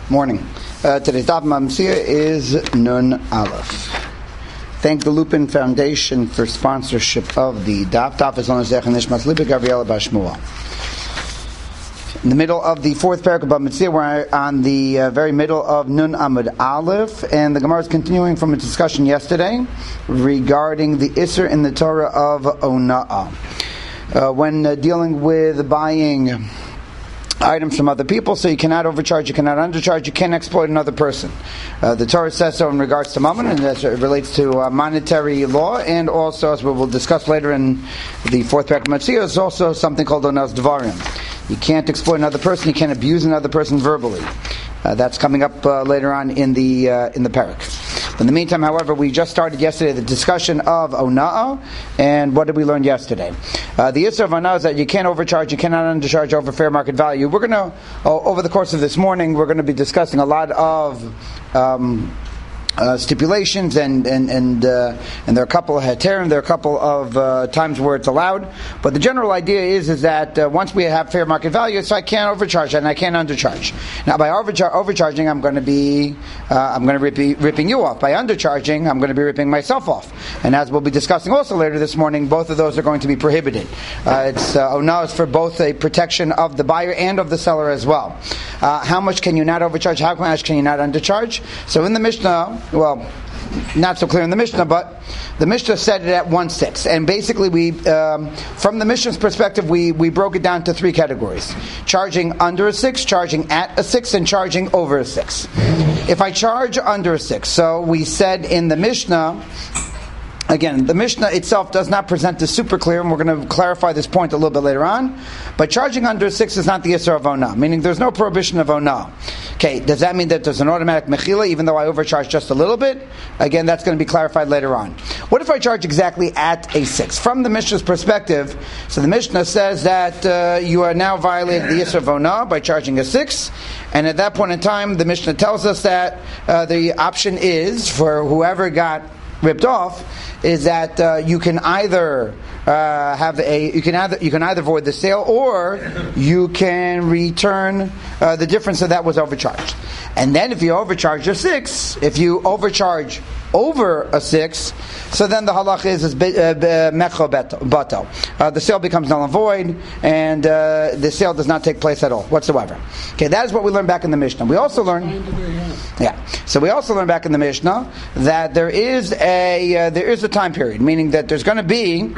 Morning. Today's Daf Mamsia is Nun Aleph. Thank the Lupin Foundation for sponsorship of the Daf. Daf is on Zech and Nishmas Liba Gabriela Bashmuel. In the middle of the fourth parak of Mamsia, we're on the very middle of Nun Amud Aleph, and the Gemara is continuing from a discussion yesterday regarding the Isser in the Torah of Ona'ah. When dealing with buying items from other people, so you cannot overcharge, you cannot undercharge, you can't exploit another person. The Torah says so in regards to mammon, and that relates to monetary law, and also, as we will discuss later in the fourth parak of Matziyah, is also something called Onas Dvarim. You can't exploit another person, you can't abuse another person verbally. That's coming up later on in the parak. In the meantime, however, we just started yesterday the discussion of Ona'ah, and what did we learn yesterday? The issue of Ona'ah is that you can't overcharge, you cannot undercharge over fair market value. We're going to, over the course of this morning, we're going to be discussing a lot of stipulations, and there are a couple of heterim, there are a couple of times where it's allowed. But the general idea is that once we have fair market value, so I can't overcharge and I can't undercharge. Now, by overcharging, I'm going to be ripping you off. By undercharging, I'm going to be ripping myself off. And as we'll be discussing also later this morning, both of those are going to be prohibited. Ona'ah is for both a protection of the buyer and of the seller as well. How much can you not overcharge? How much can you not undercharge? So in the Mishnah, well, not so clear in the Mishnah, but the Mishnah said it at 1/6, and basically we, from the Mishnah's perspective, we broke it down to three categories: charging under a 6, charging at a 6, and charging over a 6. If I charge under a 6, so we said in the Mishnah. Again, the Mishnah itself does not present this super clear, and we're going to clarify this point a little bit later on. But charging under 6 is not the Isser of Ona'ah, meaning there's no prohibition of Ona'ah. Okay, does that mean that there's an automatic Mechila, even though I overcharge just a little bit? Again, that's going to be clarified later on. What if I charge exactly at a 6? From the Mishnah's perspective, so the Mishnah says that you are now violating the Isser of Ona'ah by charging a 6, and at that point in time, the Mishnah tells us that the option is, for whoever got ripped off, is that you can either you can either void the sale, or you can return the difference that was overcharged. And then if you overcharge a 6, if you overcharge over a 6, so then the halach is mecho bato. The sale becomes null and void, and the sale does not take place at all whatsoever. Okay, that is what we learned back in the Mishnah. We also learned, so we also learned back in the Mishnah that there is a time period, meaning that there's going to be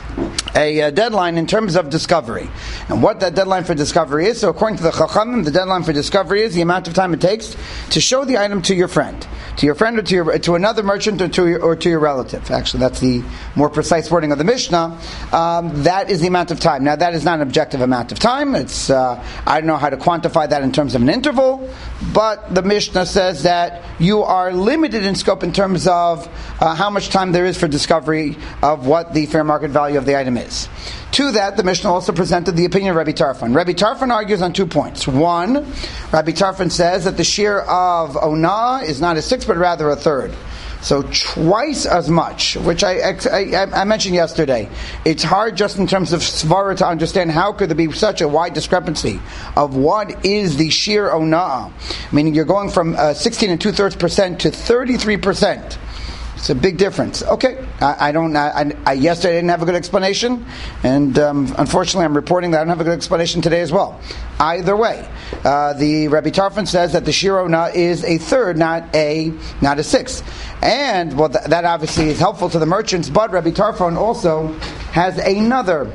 a deadline in terms of discovery. And what that deadline for discovery is, so according to the Chachamim, the deadline for discovery is the amount of time it takes to show the item to your friend or to another merchant or to your relative. Actually, that's the more precise wording of the Mishnah. That is the amount of time. Now, that is not an objective amount of time. It's I don't know how to quantify that in terms of an interval, but the Mishnah says that you are limited in scope in terms of how much time there is for discovery of what the fair market value of the item is. To that, the Mishnah also presented the opinion of Rabbi Tarfon. Rabbi Tarfon argues on 2 points. One, Rabbi Tarfon says that the shear of Ona'ah is not a 6, but rather a 1/3. So twice as much, which I mentioned yesterday. It's hard just in terms of svara to understand how could there be such a wide discrepancy of what is the shear Ona'ah. Meaning you're going from 16 2/3% to 33%. It's a big difference. Okay, I yesterday didn't have a good explanation, and unfortunately I'm reporting that I don't have a good explanation today as well. Either way, the Rabbi Tarfon says that the shear Ona'ah is a 1/3, not a 6. And well, that obviously is helpful to the merchants, but Rabbi Tarfon also has another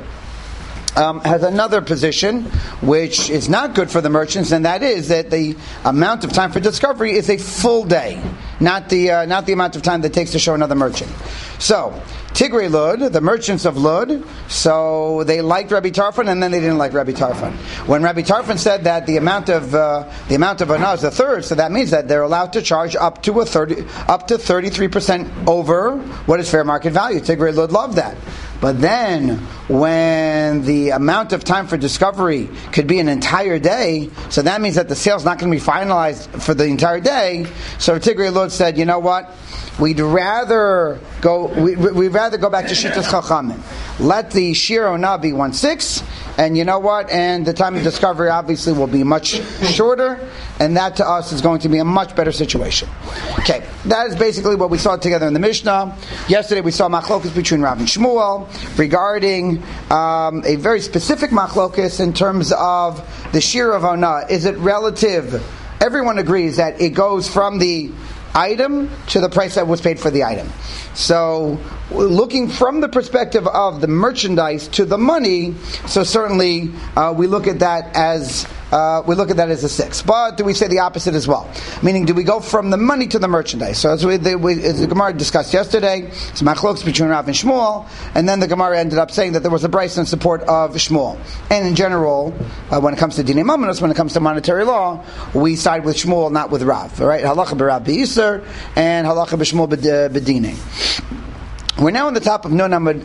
position which is not good for the merchants, and that is that the amount of time for discovery is a full day, not the amount of time that it takes to show another merchant. So Tigrei Lud, the merchants of Lud, so they liked Rabbi Tarfon, and then they didn't like Rabbi Tarfon. When Rabbi Tarfon said that the amount of Ona'ah is a 1/3, so that means that they're allowed to charge up to 33% over what is fair market value. Tigrei Lud loved that. But then, when the amount of time for discovery could be an entire day, so that means that the sale's not going to be finalized for the entire day. So Tigrei Lud said, you know what? We'd rather go back to Shittas Chachamim. Let the Shir Ona'ah be 1/6, and you know what? And the time of discovery obviously will be much shorter, and that to us is going to be a much better situation. Okay, that is basically what we saw together in the Mishnah. Yesterday we saw machlokas between Rav and Shmuel regarding a very specific machlokas in terms of the shir of Ona. Is it relative? Everyone agrees that it goes from the item to the price that was paid for the item. So, looking from the perspective of the merchandise to the money, so certainly we look at that as a 6. But do we say the opposite as well? Meaning, do we go from the money to the merchandise? So as the Gemara discussed yesterday, it's machlokes between Rav and Shmuel, and then the Gemara ended up saying that there was a brayso in support of Shmuel. And in general, when it comes to dinei mamonos, when it comes to monetary law, we side with Shmuel, not with Rav. All right, halacha b'Rav b'Yisur and halacha b'Shmuel b'Dinei. We're now on the top of Nun Amud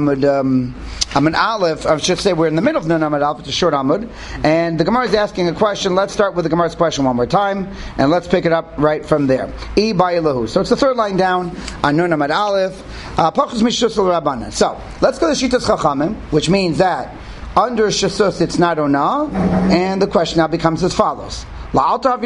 Aleph. I should say we're in the middle of Nun Amud Aleph. It's a short Amud, and the Gemara is asking a question. Let's start with the Gemara's question one more time, and let's pick it up right from there. I ba'elahu. So it's the third line down on Nun Amud Aleph. Pachus mishus l'Rabbanan. So let's go to Shitas Chachamim, which means that under Shasus it's not Ona, and the question now becomes as follows. So the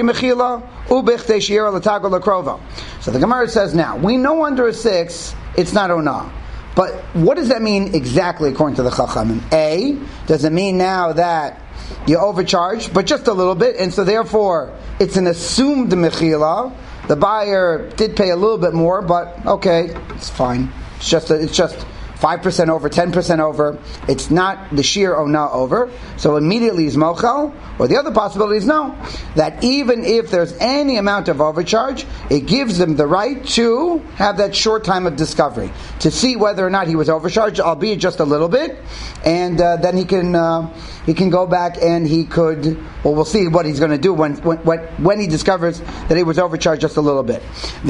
Gemara says now, we know under a 6, it's not Ona. But what does that mean exactly according to the Chachamim? A, does it mean now that you overcharged, but just a little bit, and so therefore it's an assumed Mechila? The buyer did pay a little bit more, but okay, it's fine. It's just 5% over, 10% over. It's not the sheer Ona over. So immediately is mochel. Or the other possibility is no. That even if there's any amount of overcharge, it gives them the right to have that short time of discovery. To see whether or not he was overcharged, albeit just a little bit. And then he can go back and he could, well, we'll see what he's going to do when he discovers that he was overcharged just a little bit.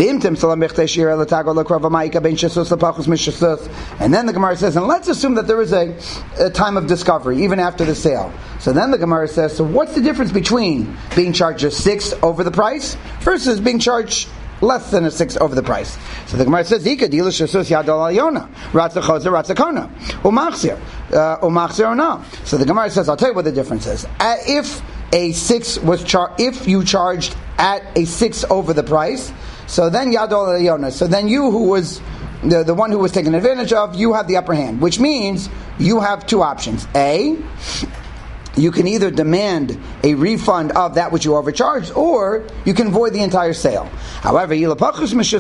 And then the Gemara says, and let's assume that there is a time of discovery, even after the sale. So then the Gemara says, so what's the difference between being charged a 6 over the price versus being charged less than a 6 over the price? So the Gemara says, Zika dila shasus yadol alyona, ratza chozer, ratza kona, umachzir or no. So the Gemara says, I'll tell you what the difference is. If a 6 was if you charged at a 6 over the price, so then yadol alyona. So then you, who was the one who was taken advantage of, you have the upper hand, which means you have two options. A, you can either demand a refund of that which you overcharged, or you can void the entire sale. However, if it's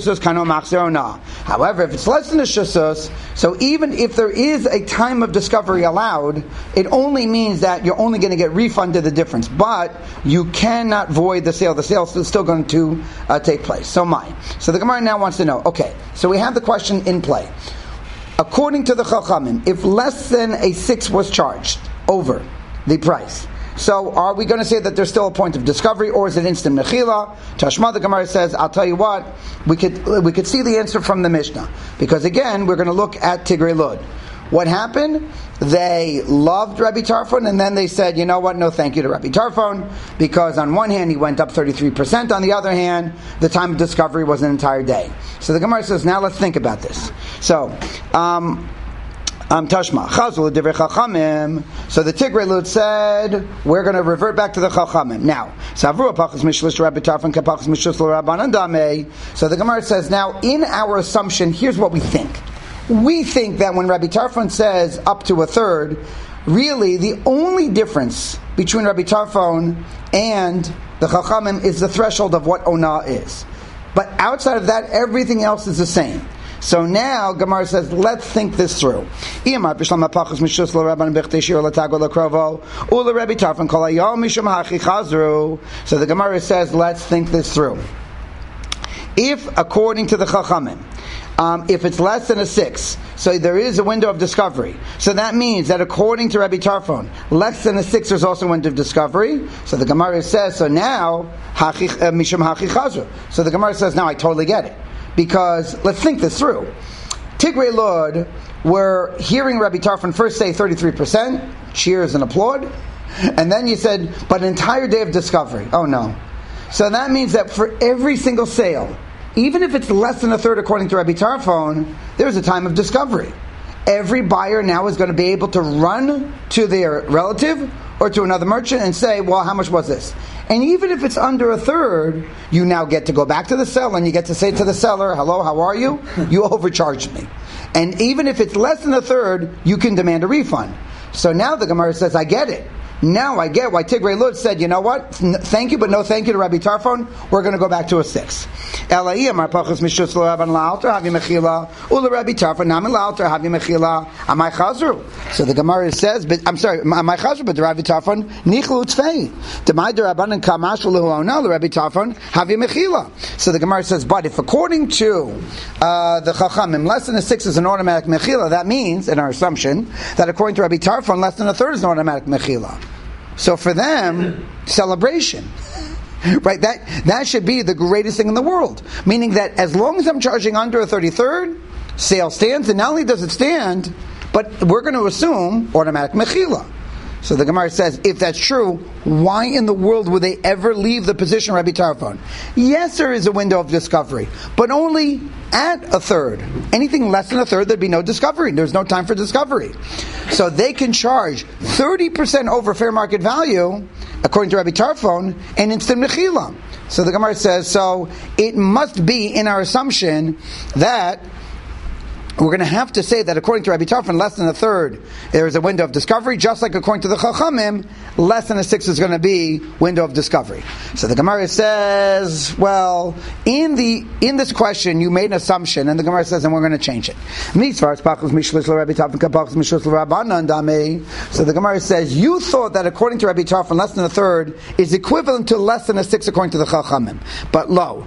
less than a shasus, so even if there is a time of discovery allowed, it only means that you're only going to get refunded the difference, but you cannot void the sale. The sale is still going to take place. So the Gemara now wants to know, okay, so we have the question in play. According to the Chachamim, if less than a 6 was charged over the price, so are we going to say that there's still a point of discovery, or is it instant mechila? Tashma, the Gemara says, I'll tell you what, we could see the answer from the Mishnah, because again we're going to look at Tigrei Lud. What happened? They loved Rabbi Tarfon, and then they said, you know what, no thank you to Rabbi Tarfon, because on one hand he went up 33%, on the other hand the time of discovery was an entire day. So the Gemara says, now let's think about this. So Tashma, Chazul Divrei Chachamim. So the Tigrei Lud said, we're going to revert back to the Chachamim. Now, Savru Pachas Mishlish Rabbi Tarfon Kapachas Mishlish Rabbanan Dameh. So the Gemara says, now in our assumption, here's what we think. We think that when Rabbi Tarfon says up to a third, really the only difference between Rabbi Tarfon and the Chachamim is the threshold of what Ona is. But outside of that, everything else is the same. So now, Gemara says, let's think this through. So the Gemara says, let's think this through. If, according to the Chachamim, if it's less than a 6, so there is a window of discovery. So that means that according to Rabbi Tarfon, less than a 6 there's also a window of discovery. So the Gemara says, so now, mishum hachi chazru. So the Gemara says, now I totally get it. Because, let's think this through. Tigrei Lud were hearing Rabbi Tarfon first say 33%, cheers and applaud, and then you said, but an entire day of discovery. Oh no. So that means that for every single sale, even if it's less than a third according to Rabbi Tarfon, there's a time of discovery. every buyer now is going to be able to run to their relative or to another merchant and say, well, how much was this? And even if it's under a third, you now get to go back to the seller and you get to say to the seller, hello, how are you? You overcharged me. And even if it's less than a third, you can demand a refund. So now the Gemara says, I get it. Now I get why Tigrei Lud said, you know what? Thank you, but no thank you to Rabbi Tarfon. We're going to go back to a 6. So the Gemara says, but I'm sorry, Amai Chazru, but the Rabbi Tarfon, Nichlu Tzvei. Demai de Rabbanan Kamash Lehuona, the Rabbi Tarfon, Havi Mechila. So the Gemara says, but if according to the Chachamim, less than a 6 is an automatic Mechila, that means, in our assumption, that according to Rabbi Tarfon, less than a third is an automatic Mechila. So for them, celebration. Right? That should be the greatest thing in the world. Meaning that as long as I'm charging under a 33rd, sale stands, and not only does it stand, but we're going to assume automatic mechila. So the Gemara says, if that's true, why in the world would they ever leave the position of Rabbi Tarfon? Yes, there is a window of discovery, but only at a third. Anything less than a third, there'd be no discovery. There's no time for discovery. So they can charge 30% over fair market value, according to Rabbi Tarfon, and instant mechila. So the Gemara says, so it must be in our assumption that we're going to have to say that according to Rabbi Tarfon, less than a third, there is a window of discovery, just like according to the Chachamim, less than a 6 is going to be window of discovery. So the Gemara says, well, in this question, you made an assumption, and the Gemara says, and we're going to change it. So the Gemara says, you thought that according to Rabbi Tarfon, less than a third is equivalent to less than a 6 according to the Chachamim. But lo,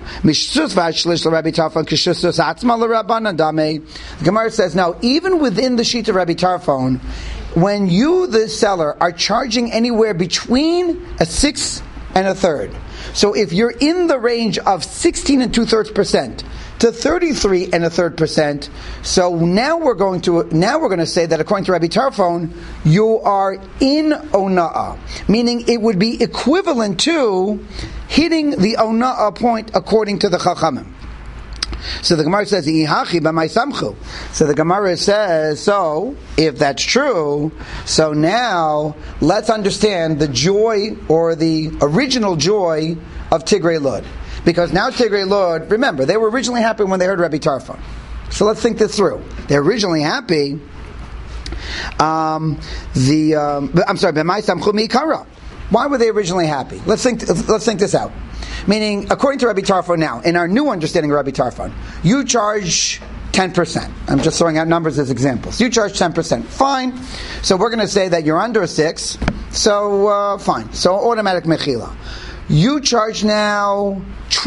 the Gemara says, now, even within the sheet of Rabbi Tarfon, when you, the seller, are charging anywhere between a 6 and a third, so if you're in the range of 16 and 2/3% to 33 and a third %, so now we're going to say that according to Rabbi Tarfon, you are in ona'ah, meaning it would be equivalent to hitting the ona'ah point according to the Chachamim. So the Gemara says, "Ihachi b'may samchu." So the Gemara says, so if that's true, so now let's understand the joy or the original joy of Tigrei Lud, because now Tigrei Lud, remember, they were originally happy when they heard Rabbi Tarfon. So let's think this through. They're originally happy. I'm sorry, b'may samchu mi'ikara. Why were they originally happy? Let's think this out. Meaning, according to Rabbi Tarfon now, in our new understanding of Rabbi Tarfon, you charge 10%. I'm just throwing out numbers as examples. You charge 10%. Fine. So we're going to say that you're under a 6. So, fine. So automatic mechila. You charge now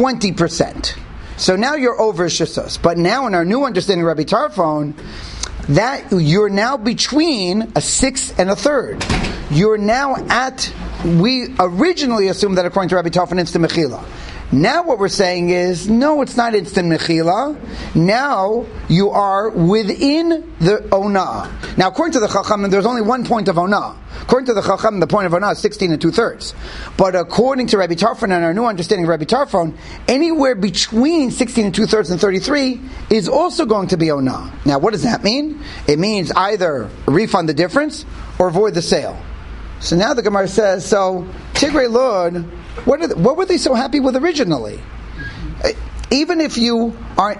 20%. So now you're over shisos. But now in our new understanding of Rabbi Tarfon, that you're now between a 6 and a third. You're now at, we originally assumed that according to Rabbi Tarfon, instant mechila. Now what we're saying is, no, it's not instant mechila. Now you are within the onah. Now according to the Chachamim, there's only one point of onah. According to the Chachamim, the point of onah is 16 and 2/3. But according to Rabbi Tarfon and our new understanding of Rabbi Tarfon, anywhere between 16 and 2/3 and 33 is also going to be onah. Now what does that mean? It means either refund the difference or avoid the sale. So now the Gemara says, so Tigrei Lud, what were they so happy with originally? Even if you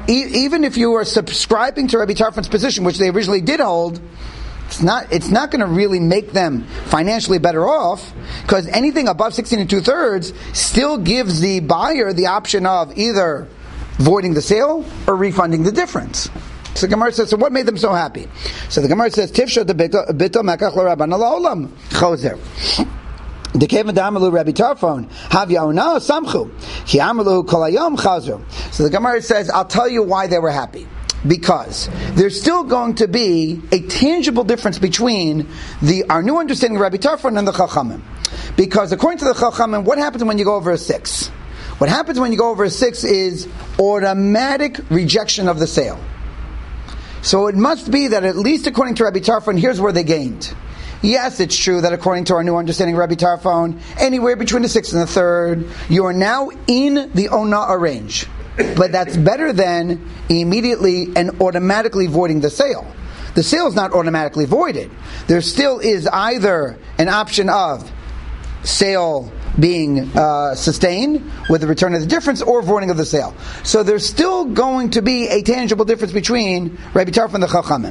are subscribing to Rabbi Tarfon's position, which they originally did hold, it's not going to really make them financially better off, because anything above 16 and 2/3 still gives the buyer the option of either voiding the sale or refunding the difference. So the Gemara says, so what made them so happy? So the Gemara says, Tifsha de bitel mekach l'Rabban la'olam chozer. The Kevin Damalu Rabbi Tarfon have yaona samchu ki amalu kol hayom chazru. So the Gemara says, I'll tell you why they were happy. Because there's still going to be a tangible difference between our new understanding of Rabbi Tarfon and the Chachamim. Because according to the Chachamim, what happens when you go over a 6? What happens when you go over a 6 is automatic rejection of the sale. So it must be that at least according to Rabbi Tarfon, here's where they gained. Yes, it's true that according to our new understanding of Rabbi Tarfon, anywhere between the 6th and the 3rd, you are now in the ona'ah range. But that's better than immediately and automatically voiding the sale. the sale is not automatically voided. There still is either an option of sale being sustained with the return of the difference or voiding of the sale. So there's still going to be a tangible difference between Rabbi Tarfon and the Chachamim.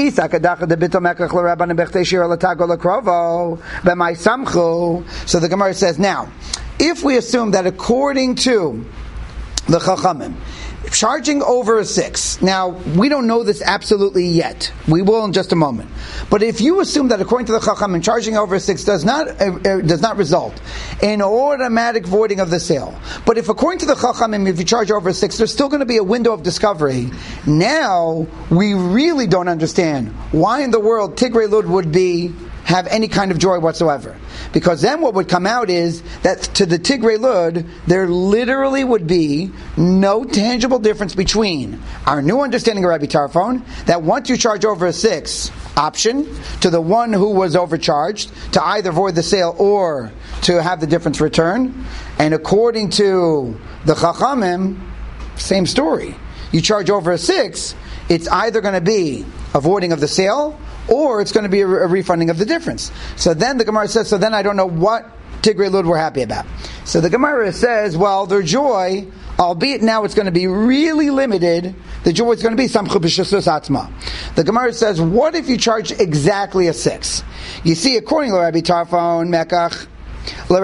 So the Gemara says, now, if we assume that according to the Chachamim, charging over a 6. Now, we don't know this absolutely yet. We will in just a moment. But if you assume that according to the Chachamim, charging over a 6 does not result in automatic voiding of the sale. But if according to the Chachamim, if you charge over a 6, there's still going to be a window of discovery. Now, we really don't understand why in the world Tigrei Lud would have any kind of joy whatsoever. Because then what would come out is that to the Tigrei Lud, there literally would be no tangible difference between our new understanding of Rabbi Tarfon, that once you charge over a 6 option, to the one who was overcharged, to either void the sale or to have the difference returned. And according to the Chachamim, same story. You charge over a 6, it's either going to be a voiding of the sale, or it's going to be a refunding of the difference. So then the Gemara says, so then I don't know what Tigrei Lud were happy about. So the Gemara says, well, their joy, albeit now it's going to be really limited, the joy is going to be samchu b'shasus atzma. The Gemara says, what if you charge exactly a 6? You see, according to Rabbi Tarfon Mekach, if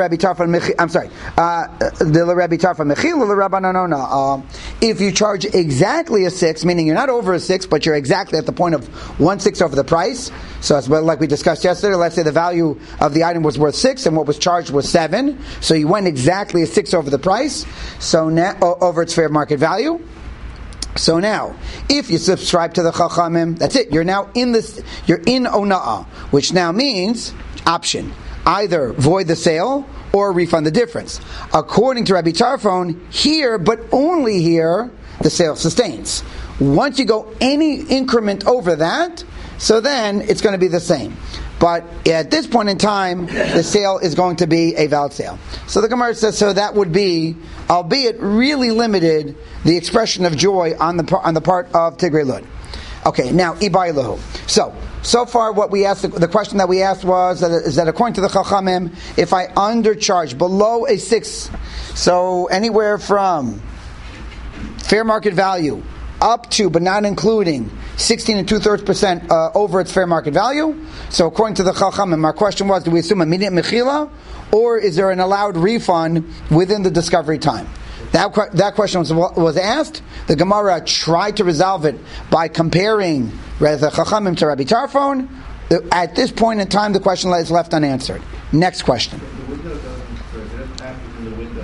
you charge exactly a 6, meaning you're not over a 6, but you're exactly at the point of 1/6 over the price. So it's like we discussed yesterday. Let's say the value of the item was worth 6, and what was charged was 7. So you went exactly a 6 over the price. So now over its fair market value. So now, if you subscribe to the Chachamim, that's it. You're now in this. You're in Ona'ah, which now means option. Either void the sale or refund the difference. According to Rabbi Tarfon, here, but only here, the sale sustains. Once you go any increment over that, so then it's going to be the same. But at this point in time, the sale is going to be a valid sale. So the Gemara says, so that would be, albeit really limited, the expression of joy on the part of Tigrei Lud. Okay, now, Ibai Lahu. So far what we asked, the question that we asked was, is that according to the Chachamim, if I undercharge below a 6, so anywhere from fair market value up to, but not including, 16 2/3% over its fair market value. So according to the Chachamim, our question was, do we assume immediate mechila, or is there an allowed refund within the discovery time? That question was asked. The Gemara tried to resolve it by comparing the Chachamim to Rabbi Tarfon. At this point in time, the question is left unanswered. Next question. The window doesn't happen from the window.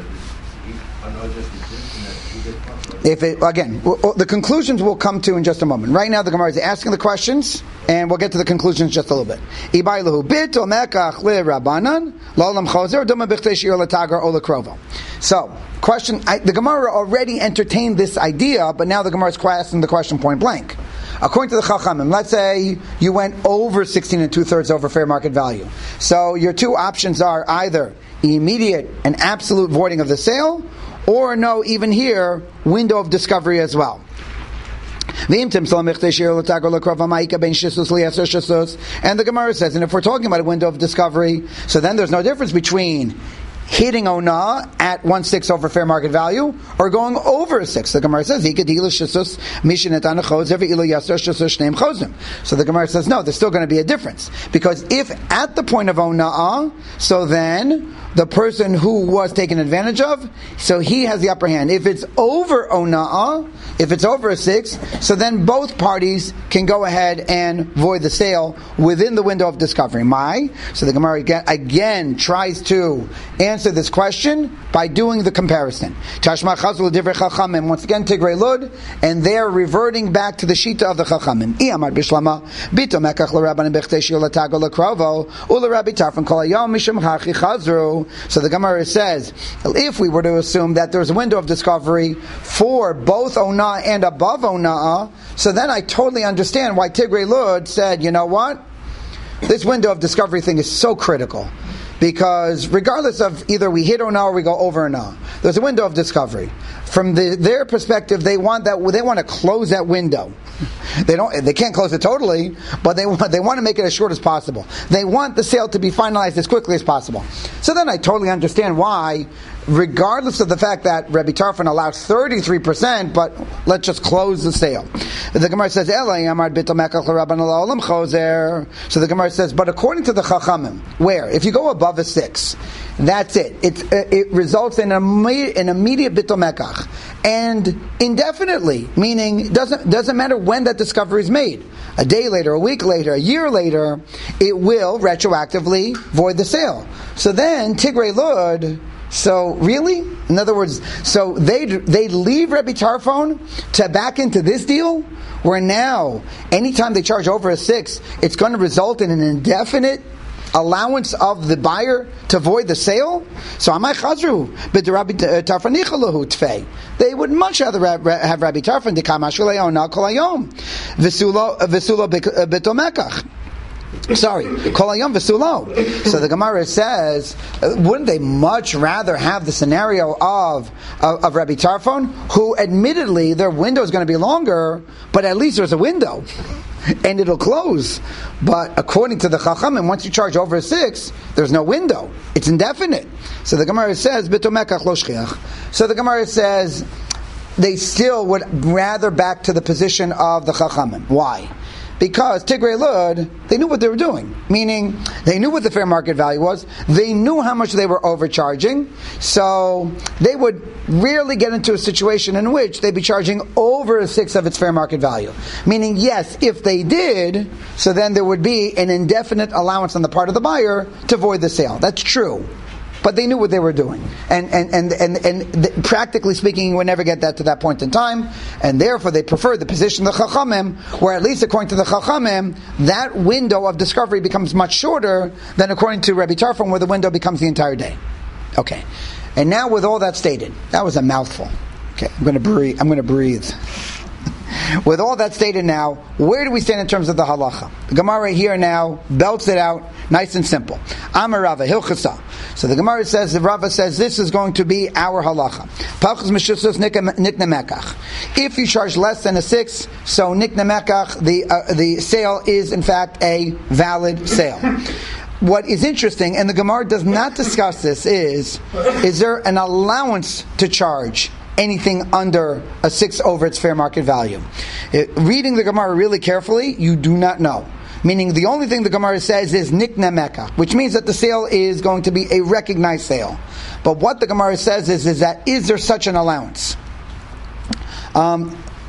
The conclusions we'll come to in just a moment. Right now, the Gemara is asking the questions, and we'll get to the conclusions just a little bit. So, question: the Gemara already entertained this idea, but now the Gemara is asking the question point blank. According to the Chachamim, let's say you went over 16 2/3 over fair market value. So your two options are either immediate and absolute voiding of the sale, or no, even here, window of discovery as well. And the Gemara says, and if we're talking about a window of discovery, so then there's no difference between hitting Ona at 1/6 over fair market value or going over a 6. The Gemara says, so the Gemara says, no, there's still going to be a difference. Because if at the point of Ona'ah, so then the person who was taken advantage of, so he has the upper hand. If it's over Ona'ah, if it's over a 6, so then both parties can go ahead and void the sale within the window of discovery. So the Gemara again tries to answer this question by doing the comparison. Tashma Chazul Divrei Chachamim, once again Tigrei Lud, and they're reverting back to the Shita of the Chachamim. Iyamar Bishlama, Bito Mekach L'Rabban B'chtei L'Tago L'Krovo, U'L'Rabbi Tarfon Kol Hayom Mishum Hachi Chazru. So the Gemara says, if we were to assume that there's a window of discovery for both Ona'ah and above Ona'ah, so then I totally understand why Tigrei Lud said, you know what? This window of discovery thing is so critical. Because regardless of either we hit Ona'ah or we go over Ona'ah, there's a window of discovery. From their perspective, they want to close that window. They can't close it totally, but they want to make it as short as possible. They want the sale to be finalized as quickly as possible. So then I totally understand why, regardless of the fact that Rabbi Tarfon allows 33%, but let's just close the sale. The Gemara says, so the Gemara says, but according to the Chachamim, where if you go above a 6, that's it. It results in an immediate bittul mekach, and indefinitely, meaning doesn't matter when that discovery is made. A day later, a week later, a year later, it will retroactively void the sale. So then Tigrei Lud. So really, in other words, so they leave Rabbi Tarfon to back into this deal, where now anytime they charge over a 6, it's going to result in an indefinite allowance of the buyer to void the sale. So Amai Chazru b'Rabbi Tarfonicha lahu tfei. They would much rather have Rabbi Tarfon dekamash v'le'ona kol hayom v'sulo b'to mekach. Sorry, kol hayom v'sulo. So the Gemara says, wouldn't they much rather have the scenario of Rabbi Tarfon, who admittedly their window is going to be longer, but at least there's a window and it'll close. But according to the Chachamim, once you charge over a 6, there's no window. It's indefinite. So the Gemara says, Bito mekach lo shchiach. So the Gemara says, they still would rather back to the position of the Chachamim. Why? Because Tigrei Lud, they knew what they were doing. Meaning, they knew what the fair market value was. They knew how much they were overcharging. So, they would rarely get into a situation in which they'd be charging over a 6 of its fair market value. Meaning, yes, if they did, so then there would be an indefinite allowance on the part of the buyer to void the sale. That's true. But they knew what they were doing, and practically speaking, you would never get that to that point in time, and therefore they preferred the position of the Chachamim, where at least according to the Chachamim, that window of discovery becomes much shorter than according to Rabbi Tarfon, where the window becomes the entire day. Okay, and now with all that stated, that was a mouthful. Okay, I'm going to breathe. With all that stated now, where do we stand in terms of the halacha? The Gemara here now belts it out, nice and simple. Amar Rava Hilchasa. So the Gemara says, the Rava says, this is going to be our halacha. Pachas mishusos nikna mekach. If you charge less than a 6, so nikna mekach, the sale is in fact a valid sale. What is interesting, and the Gemara does not discuss this, is there an allowance to charge anything under a 6 over its fair market value? Reading the Gemara really carefully, you do not know. Meaning the only thing the Gemara says is nikna mekach, which means that the sale is going to be a recognized sale. But what the Gemara says is that is there such an allowance? I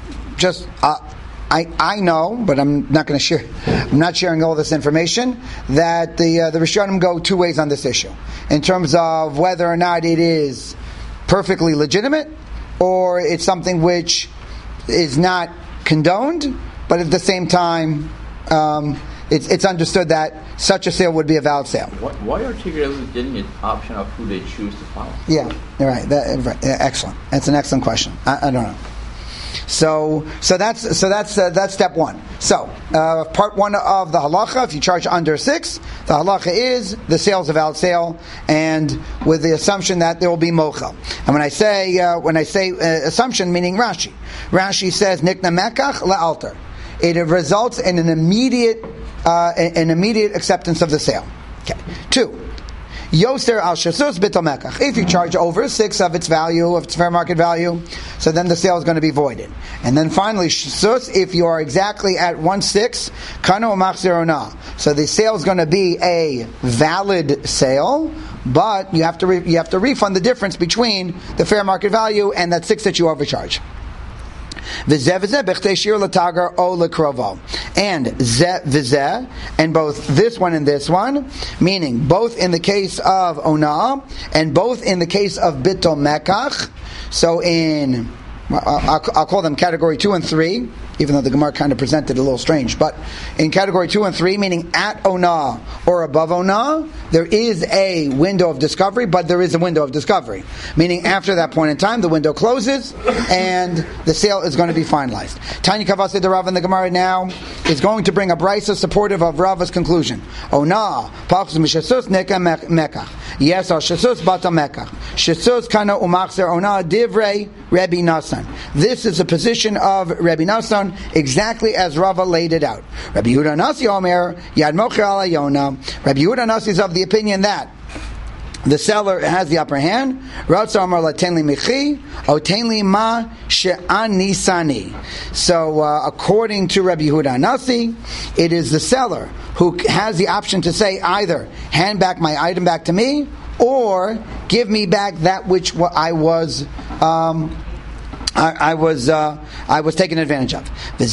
know, but I'm not going to share. I'm not sharing all this information. That the Rishonim go 2 ways on this issue in terms of whether or not it is perfectly legitimate, or it's something which is not condoned, but at the same time, it's understood that such a sale would be a valid sale. Why are Tigrei getting an option of who they choose to follow? Yeah, you're right. Excellent. That's an excellent question. I don't know. So that's step 1. So part 1 of the halacha, if you charge under 6, the halacha is the sale is a valid sale, and with the assumption that there will be mochel. And when I say assumption, meaning Rashi says nikna mekach le'alter. It results in an immediate acceptance of the sale. Okay. 2. Yoser al shasus bittul mekach. If you charge over 6 of its value, of its fair market value, so then the sale is going to be voided. And then finally, shasus, if you are exactly at 1/6, kanu machzir ona. So the sale is going to be a valid sale, but you have to refund the difference between the fair market value and that 6 that you overcharge. And zeh, and both this one and this one, meaning both in the case of Onah and both in the case of Bittul Mekach. So I'll call them category 2 and 3. even though the Gemara kind of presented it a little strange. But in category 2 and 3, meaning at Onah or above Onah, there is a window of discovery, but there is a window of discovery. Meaning after that point in time, the window closes and the sale is going to be finalized. Tanya Kavase de Rav in the Gemara now is going to bring a brisa supportive of Rava's conclusion. Onah, Pachus Mishasus Nika Mekach. Yes, al Shasus Bata Mekach. Shasus Kana Umachzer Onah Divrei Rebbe Nassan. This is a position of Rebbe Nassan, exactly as Rava laid it out. Rabbi Yehuda Nasi Omer Yad Mocher Ala Yona. Rabbi Yehuda Nasi is of the opinion that the seller has the upper hand. Ratza Amar Latenli Michi Otenli Ma She'anisani. So according to Rabbi Yehuda Nasi, it is the seller who has the option to say either hand back my item back to me or give me back that which I was taken advantage of.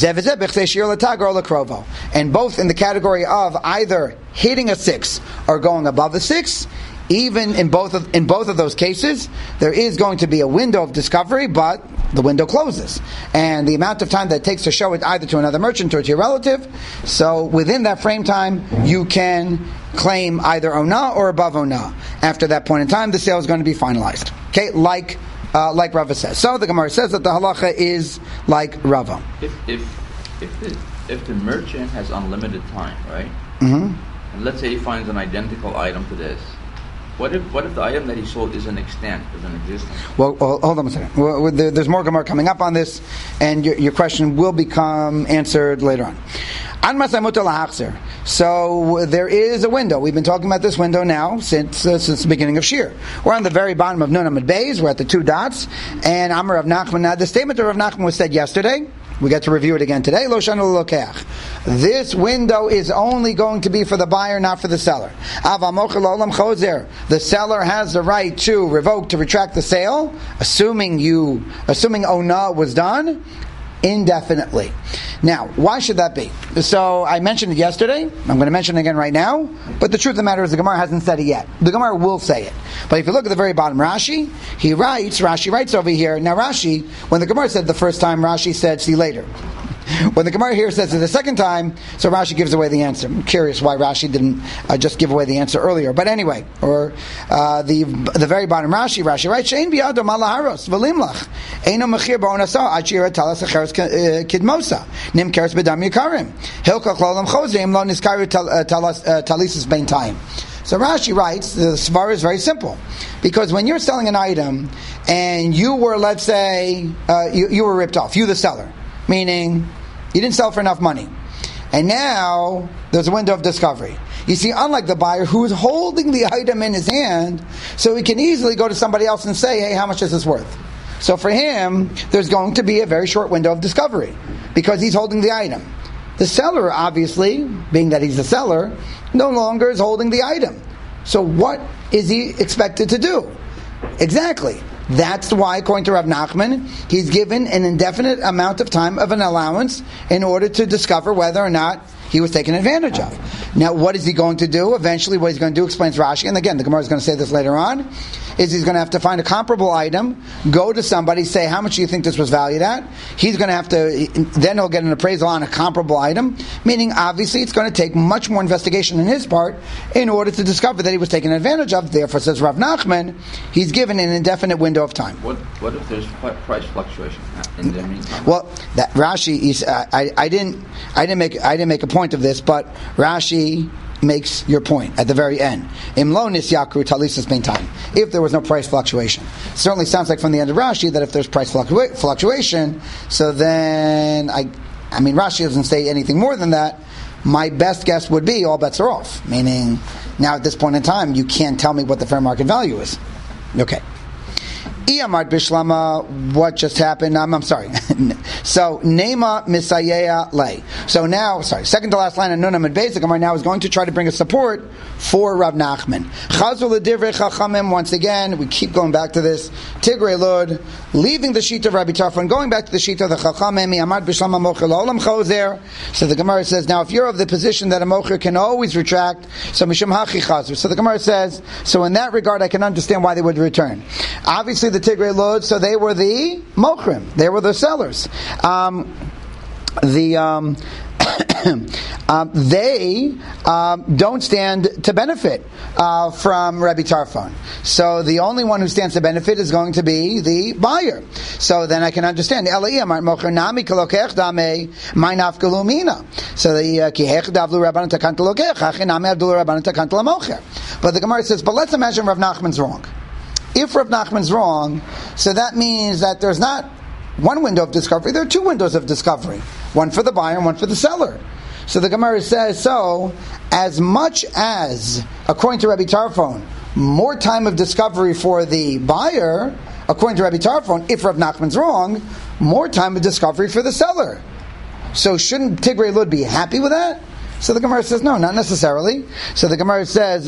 And both in the category of either hitting a 6 or going above a 6, even in both of those cases, there is going to be a window of discovery, but the window closes. And the amount of time that it takes to show it either to another merchant or to your relative, so within that frame time, you can claim either Onah or above Onah. After that point in time, the sale is going to be finalized. Okay, like Rava says. So the Gemara says that the halacha is like Rava. If the merchant has unlimited time, right? Mm-hmm. And let's say he finds an identical item to this. What if the item that he sold isn't extant, isn't existing? Well, hold on a second. Well, there's more Gemara coming up on this, and your question will become answered later on. So there is a window. We've been talking about this window now since the beginning of Shir. We're on the very bottom of Nun Amud Beis. We're at the 2 dots. And Amar Rav Nachman. Now, the statement of Rav Nachman was said yesterday. We get to review it again today. Lo shanu lokeach. This window is only going to be for the buyer, not for the seller. The seller has the right to revoke, to retract the sale, assuming Onah was done indefinitely. Now, why should that be? So I mentioned it yesterday. I'm going to mention it again right now. But the truth of the matter is the Gemara hasn't said it yet. The Gemara will say it. But if you look at the very bottom, Rashi writes over here. Now Rashi, when the Gemara said the first time, Rashi said, see later. When the Gemara here says it the second time, so Rashi gives away the answer. I'm curious why Rashi didn't just give away the answer earlier. But anyway, or the very bottom Rashi writes, Shein biyado malaharos v'limlach eino mechir ba'onasa achira talas acheres kidmosa nimkeres bedam yikarim hilka klolam chozim lo niskaru talisas bein time. So Rashi writes, the svara is very simple. Because when you're selling an item and you were, let's say, you were ripped off, you the seller, meaning you didn't sell for enough money. And now there's a window of discovery. You see, unlike the buyer who is holding the item in his hand, so he can easily go to somebody else and say, hey, how much is this worth? So for him, there's going to be a very short window of discovery because he's holding the item. The seller, obviously, being that he's the seller, no longer is holding the item. So what is he expected to do? Exactly. That's why, according to Rav Nachman, he's given an indefinite amount of time of an allowance in order to discover whether or not he was taken advantage of. Now, what is he going to do? Eventually, what he's going to do, explains Rashi, and again, the Gemara is going to say this later on, is he's going to have to find a comparable item, go to somebody, say, how much do you think this was valued at? He's going to have to, then he'll get an appraisal on a comparable item, meaning obviously it's going to take much more investigation on his part in order to discover that he was taken advantage of. Therefore, says Rav Nachman, he's given an indefinite window of time. What if there's price fluctuation in the meantime? Well, that Rashi, I didn't make a point of this, but Rashi makes your point at the very end. Imlo nisyakru talisas bein time. If there was no price fluctuation, it certainly sounds like from the end of Rashi that if there's price fluctuation, so then I mean Rashi doesn't say anything more than that. My best guess would be all bets are off. Meaning now at this point in time you can't tell me what the fair market value is. Okay. Iyamart Bishlama, what just happened? I'm sorry. So, Nema Misayea Lay. So now, second to last line of Nun Amud Beis, the Gemara now is going to try to bring a support for Rav Nachman. Chazul L'divrei Chachamim, once again, we keep going back to this. Tigrei Lud, leaving the sheet of Rabbi Tarfon, going back to the sheet of the Chachamim, Iyamart Bishlama Mocher L'olam Chozer. So the Gemara says, now if you're of the position that a Mocher can always retract, so Mishum Hachi Chazur. So the Gemara says, so in that regard I can understand why they would return. Obviously the Tigrei Lud, so they were the Mochrim, they were the sellers. they don't stand to benefit from Rabbi Tarfon. So the only one who stands to benefit is going to be the buyer. So then I can understand. So the but the Gemara says, but let's imagine Rav Nachman's wrong. If Rav Nachman's wrong, so that means that there's not one window of discovery, there are two windows of discovery. One for the buyer and one for the seller. So the Gemara says, so, as much as, according to Rabbi Tarfon, more time of discovery for the buyer, according to Rabbi Tarfon, if Rav Nachman's wrong, more time of discovery for the seller. So shouldn't Tigrei Lud be happy with that? So the Gemara says, no, not necessarily. So the Gemara says,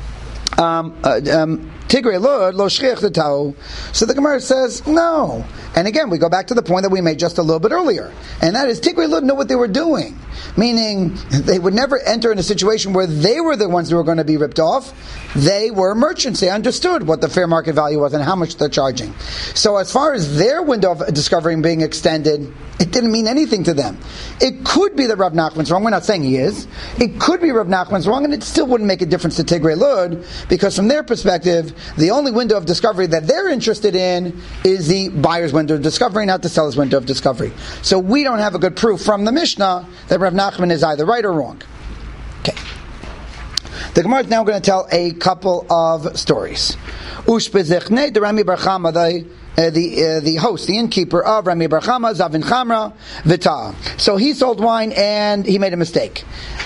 Tigrei Lud lo shchiach l'tau. So the Gemara says no. And again, we go back to the point that we made just a little bit earlier, and that is Tigrei Lud knew what they were doing. Meaning, they would never enter in a situation where they were the ones who were going to be ripped off. They were merchants. They understood what the fair market value was and how much they're charging. So as far as their window of discovery being extended, it didn't mean anything to them. It could be that Rav Nachman's wrong. We're not saying he is. It could be Rav Nachman's wrong, and it still wouldn't make a difference to Tigrei Lud, because from their perspective, the only window of discovery that they're interested in is the buyer's window of discovery, not the seller's window of discovery. So we don't have a good proof from the Mishnah that Rav Nachman is either right or wrong. Okay. The Gemara is now going to tell a couple of stories. Ushbezechne de Rami Bar Chama, the host, the innkeeper of Rami Bar Chama, Zavin Chamra Vita. So he sold wine and he made a mistake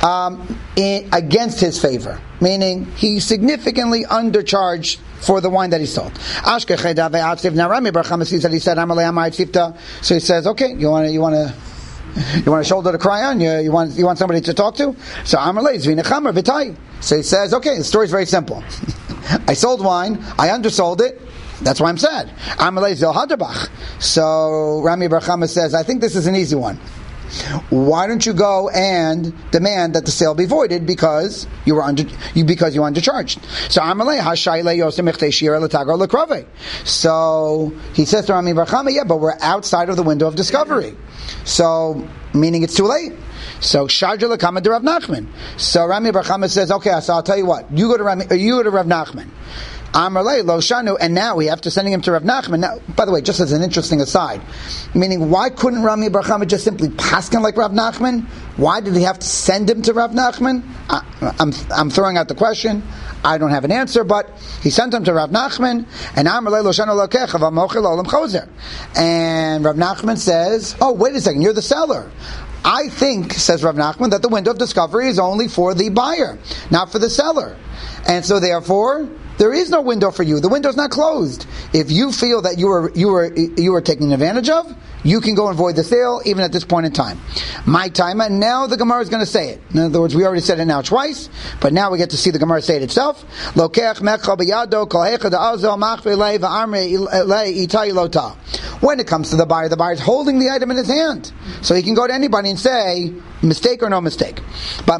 against his favor, meaning he significantly undercharged for the wine that he sold. Now Rami Bar Chama sees that he said, so he says, okay, you want a shoulder to cry on? You want somebody to talk to? So Amalei Zvina Chamra V'tai. So he says, okay, the story's very simple. I sold wine, I undersold it, that's why I'm sad. Amalei Zil Haderbach. So Rami Bar Chama says, I think this is an easy one. Why don't you go and demand that the sale be voided because you undercharged? So Amalei Hashayle Yosem Echtei Shira L'Tagar L'Krove. So he says to Rami Bar Chama, yeah, but we're outside of the window of discovery. So, meaning it's too late. So, Sharja L'Kama de Rav Nachman. So, Rami Bar Chama says, okay, so I'll tell you what. You go to Rav Nachman. Amarle Lo Shanu, and now we have to sending him to Rav Nachman. Now, by the way, just as an interesting aside, meaning why couldn't Rami Bar Chama just simply paskin like Rav Nachman? Why did he have to send him to Rav Nachman? I'm throwing out the question. I don't have an answer, but he sent him to Rav Nachman, and Amarle Lo Shanu Lokecha V'Mochel Olam Chozer. And Rav Nachman says, oh, wait a second, you're the seller. I think, says Rav Nachman, that the window of discovery is only for the buyer, not for the seller. And so therefore, there is no window for you. The window's not closed. If you feel that you were taken advantage of, you can go and void the sale even at this point in time. My time, and now the Gemara is going to say it. In other words, we already said it now twice, but now we get to see the Gemara say it itself. When it comes to the buyer is holding the item in his hand, so he can go to anybody and say, mistake or no mistake. But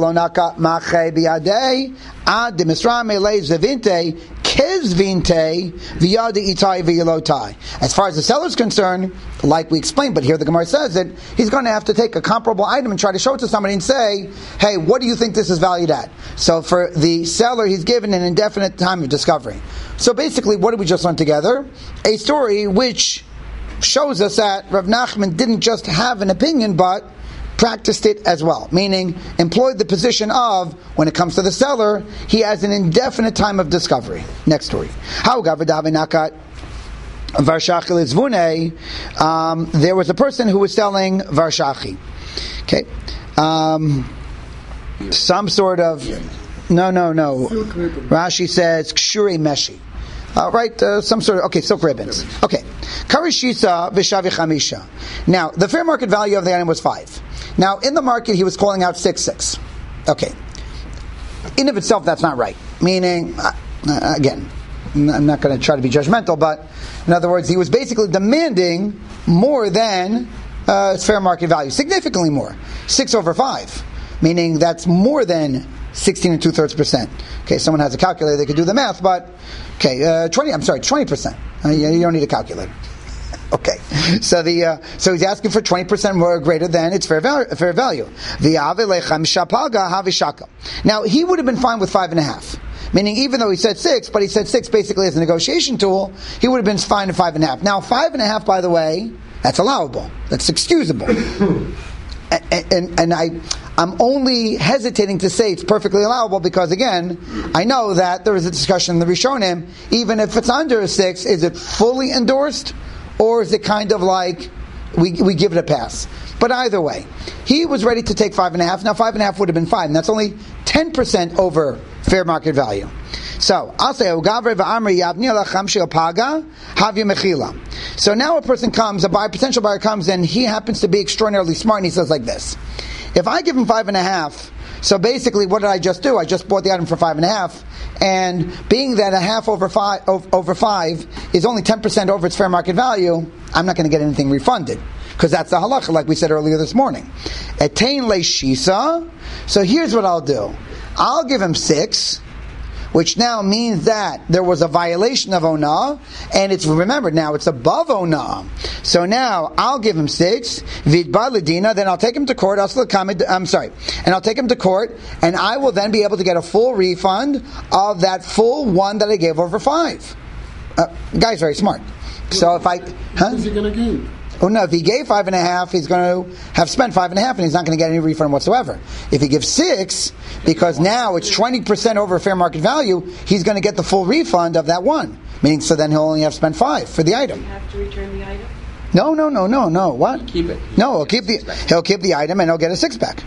as far as the seller is concerned, like we explained, but here the Gemara says it, he's going to have to take a comparable item and try to show it to somebody and say, hey, what do you think this is valued at? So for the seller, he's given an indefinite time of discovery. So basically, what did we just learn together? A story which shows us that Rav Nachman didn't just have an opinion, but practiced it as well, meaning employed the position of, when it comes to the seller, he has an indefinite time of discovery. Next story. There was a person who was selling Varshachi. Okay. Some sort of... No. Rashi says, Kshuri Meshi. Some sort of... Okay, silk ribbons. Okay. Karishisa Vishavi Chamisha. Now, the fair market value of the item was 5. Now, in the market, he was calling out 6. Okay. In of itself, that's not right. Meaning, again, I'm not going to try to be judgmental, but in other words, he was basically demanding more than its fair market value. Significantly more. 6 over 5. Meaning that's more than 16 2/3%. Okay, someone has a calculator, they could do the math, but, okay, 20%. You don't need a calculator. Okay, so he's asking for 20% more greater than its fair value. Now he would have been fine with 5.5. Meaning, even though he said 6, but he said 6 basically as a negotiation tool, he would have been fine at 5.5. Now, 5.5, by the way, that's allowable. That's excusable. and I'm only hesitating to say it's perfectly allowable because, again, I know that there is a discussion in the Rishonim, even if it's under a 6, is it fully endorsed, or is it kind of like we give it a pass? But either way, he was ready to take 5.5. Now 5.5 would have been fine. That's only 10% over fair market value. So I'll say, so now a person comes, potential buyer comes, and he happens to be extraordinarily smart, and he says like this: if I give him 5.5, so basically what did I just do? I just bought the item for 5.5, and being that a half over 5 is only 10% over its fair market value, I'm not going to get anything refunded. Because that's the halacha, like we said earlier this morning. Etain leishisa. So here's what I'll do. I'll give him 6, which now means that there was a violation of onah, and remember now it's above onah. So now I'll give him 6. Vidba ledina. Then I'll take him to court. And I'll take him to court, and I will then be able to get a full refund of that full one that I gave over 5. Guy's very smart. So if what is he going to gain? Oh no, if he gave 5.5, he's going to have spent 5.5 and he's not going to get any refund whatsoever. If he gives 6, because now it's 20% over fair market value, he's going to get the full refund of that one. Meaning, so then he'll only have spent 5 for the item. You have to return the item? No. What? Keep it. No, he'll keep the item and he'll get a 6 back.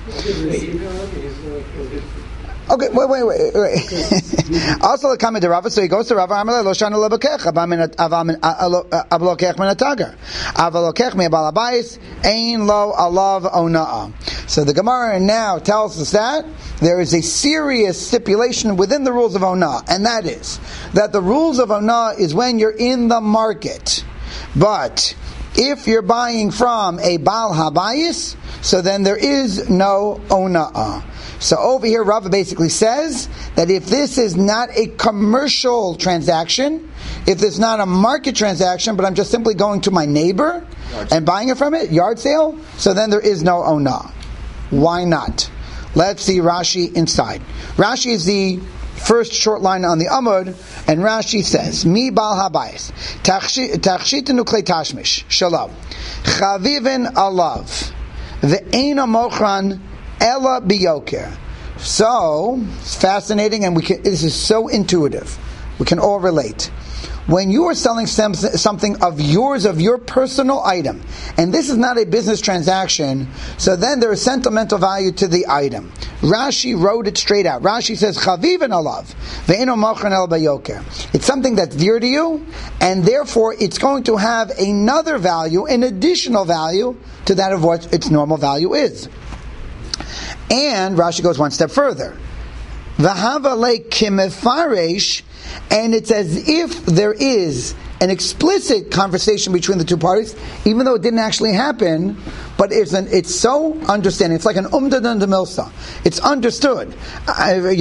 Okay, wait. Also, the comment to Rava, so he goes to Rava, Amalei lo shana lebekech, avalokech minatagar, avalokech mi balabayis, ein lo alav onaa. So the Gemara now tells us that there is a serious stipulation within the rules of onaa, and that is that the rules of onaa is when you're in the market, but if you're buying from a Baal Habayis, so then there is no onaa. So over here, Rava basically says that if this is not a commercial transaction, if it's not a market transaction, but I'm just simply going to my neighbor and buying it from it, yard sale, so then there is no onah. Why not? Let's see Rashi inside. Rashi is the first short line on the Amud, and Rashi says, Mi Baal Habayis, Tachshitenu Klei Tashmish, Shalom, Chavivin Alav, Ve'ena Mochran, Ella biyoker. So it's fascinating, and this is so intuitive. We can all relate. When you are selling something of yours, of your personal item, and this is not a business transaction, so then there is sentimental value to the item. Rashi wrote it straight out. Rashi says, "Chaviv and alav ve'eno mochan el bayoker." It's something that's dear to you, and therefore it's going to have another value, an additional value to that of what its normal value is. And Rashi goes one step further. V'havalei kimefaresh, and it's as if there is an explicit conversation between the two parties, even though it didn't actually happen, but it's so understanding. It's like an umdadan de milsa. It's understood. I'm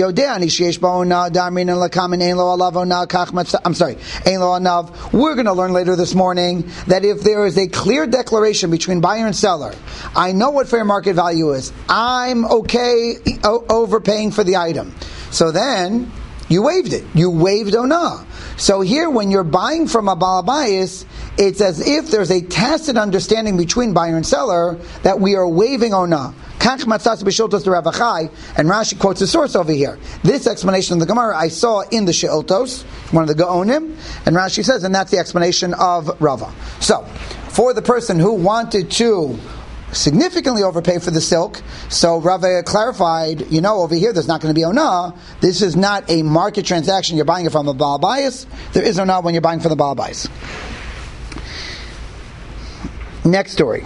sorry. We're going to learn later this morning that if there is a clear declaration between buyer and seller, I know what fair market value is. I'm okay overpaying for the item. So then you waived it. You waived onah. So here, when you're buying from a Baal Habayis, it's as if there's a tacit understanding between buyer and seller that we are waiving onah. And Rashi quotes the source over here. This explanation of the Gemara I saw in the She'iltos, one of the Gaonim, and Rashi says, and that's the explanation of Rava. So, for the person who wanted to significantly overpay for the silk, so Rava clarified, over here there's not going to be onah. This is not a market transaction. You're buying it from a Baal Habayis. There is onah when you're buying from the Baal Habayis. Next story.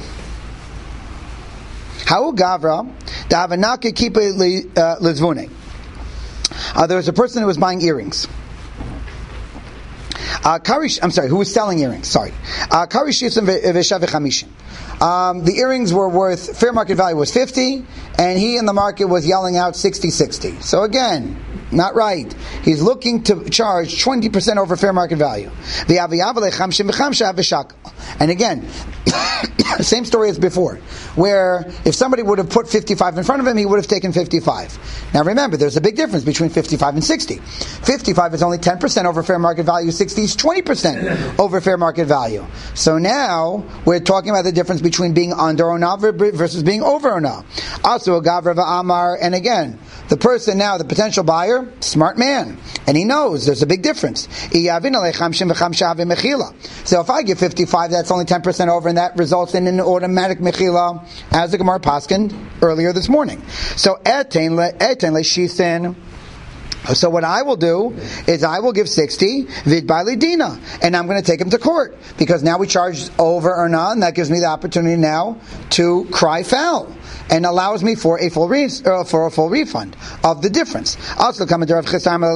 Ha'u gavra da'avanake kippah lezvune. There was a person who was buying earrings. Who was selling earrings? The earrings were worth, fair market value was 50, and he in the market was yelling out 60. So again, Not right. He's looking to charge 20% over fair market value. And again, same story as before, where if somebody would have put 55 in front of him, he would have taken 55. Now remember, there's a big difference between 55 and 60. 55 is only 10% over fair market value, 60 is 20% over fair market value. So now, we're talking about the difference between being under Onah versus being over Onah. Also, Gavra Amar, and again, the person now, the potential buyer, smart man, and he knows there's a big difference. So if I give 55, that's only 10% over, and that results in an automatic mechila, as the Gemara paskined earlier this morning. So etain le'shisin. So what I will do is I will give 60 vid ba'li dina, and I'm going to take him to court because now we charge over or not, and that gives me the opportunity now to cry foul and allows me for a full refund of the difference. Also, so Rav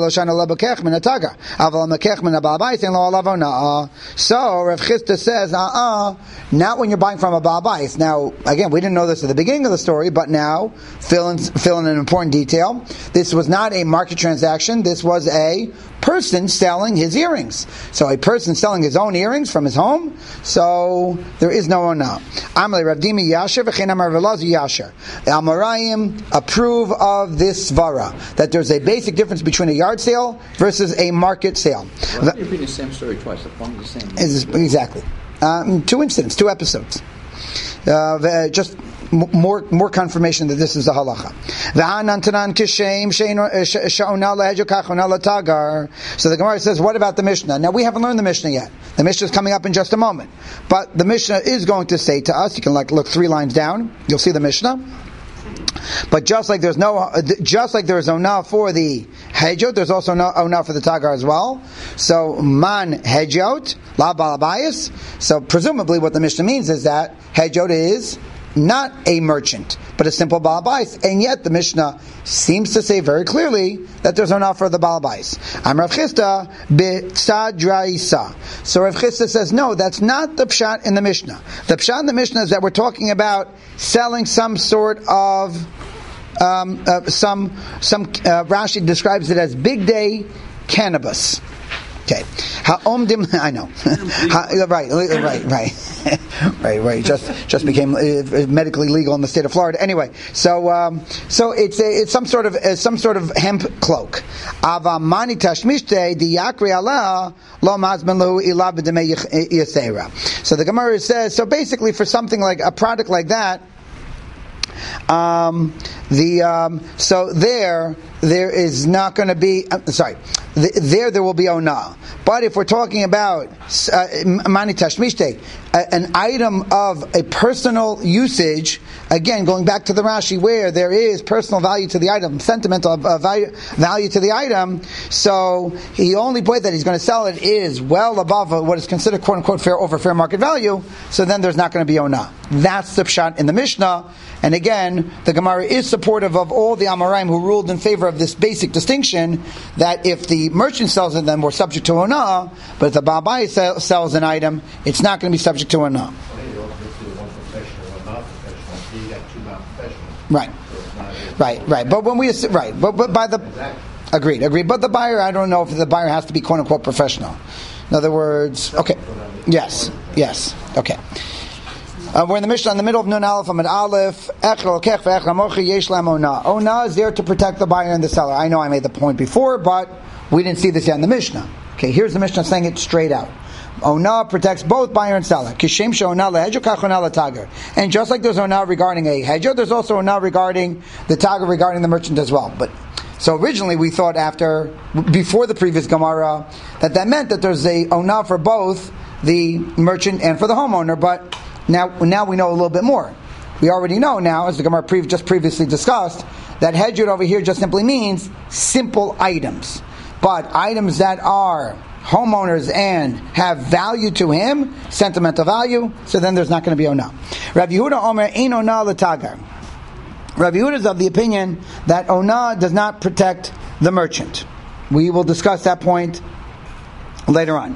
Chisda says, not when you're buying from a Baal Bais. Now, again, we didn't know this at the beginning of the story, but now fill in an important detail. This was not a market transaction. This was a person selling his earrings. So a person selling his own earrings from his home. So there is no Onah. Amalei Rav Dimi Yasher v'chein Amar Velaz Yasher. The Amoraim approve of this svara, that there's a basic difference between a yard sale versus a market sale. Why are you repeating the same story twice? The point is the same. Exactly. 2 incidents, 2 episodes. Just more confirmation that this is the halacha. So the Gemara says, what about the Mishnah? Now we haven't learned the Mishnah yet. The Mishnah is coming up in just a moment. But the Mishnah is going to say to us, you can look 3 lines down, you'll see the Mishnah. But just like there's onah for the hedjot, there's also no onah for the tagar as well. So man hedjot la balabayas. So presumably what the Mishnah means is that hedjot is not a merchant, but a simple balabais, and yet the Mishnah seems to say very clearly that there's onah for the balabais. I'm Rav Chisda b'tzadraisa. So Rav Chisda says, no, that's not the pshat in the Mishnah. The pshat in the Mishnah is that we're talking about selling some sort of Rashi describes it as big day cannabis. Okay, I know. Right. Just became medically legal in the state of Florida. Anyway, so it's some sort of hemp cloak. Avamani tashmishte diyakri Allah lo mazben lahu ilav b'demei yasera. So the Gemara says, so basically for something like a product like that, so there is not going to be. There will be onah. But if we're talking about mani tashmishte, an item of a personal usage, again going back to the Rashi, where there is personal value to the item, sentimental value to the item, so the only point that he's going to sell it is well above what is considered quote unquote fair market value. So then there's not going to be onah. That's the pshat in the Mishnah. And again, the Gemara is supportive of all the Amoraim who ruled in favor of this basic distinction that if the merchant sells it, then we're subject to onah, but if the Baal Bais sells an item, it's not going to be subject to onah. Right. But when we but by the agreed. But the buyer, I don't know if the buyer has to be quote unquote professional. In other words, okay, yes, okay. We're in the Mishnah in the middle of Nun Aleph Amud Aleph. Onah is there to protect the buyer and the seller. I know I made the point before, but we didn't see this yet in the Mishnah. Okay, here's the Mishnah saying it straight out. Onah protects both buyer and seller. And just like there's onah regarding a hedjo, there's also onah regarding the tagar, regarding the merchant as well. But so originally we thought before the previous Gemara, that meant that there's a onah for both the merchant and for the homeowner, but now we know a little bit more. We already know now, as the Gemara just previously discussed, that hedjut over here just simply means simple items. But items that are homeowners and have value to him, sentimental value, so then there's not going to be onah. Rav Yehuda Omer ein onah l'tagar. Rav Yehuda is of the opinion that onah does not protect the merchant. We will discuss that point later on.